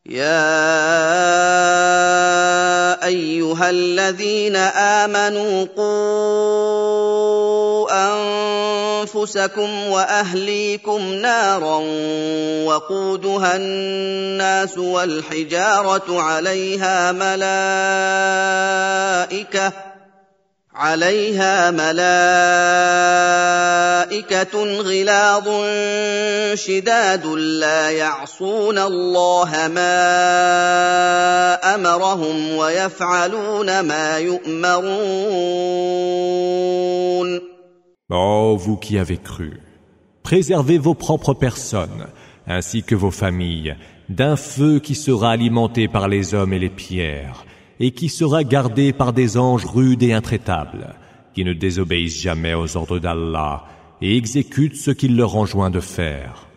يا أيها الذين آمنوا قوا أنفسكم وأهليكم نارا وقودها الناس والحجارة عليها ملائكة غلاظ شداد لا يعصون الله ما أمرهم ويفعلون ما يؤمرون. Ô vous qui avez cru, préservez vos propres personnes, ainsi que vos familles, d'un feu qui sera alimenté par les hommes et les pierres, et qui sera gardé par des anges rudes et intraitables, qui ne désobéissent jamais aux ordres d'Allah et exécutent ce qu'il leur enjoint de faire.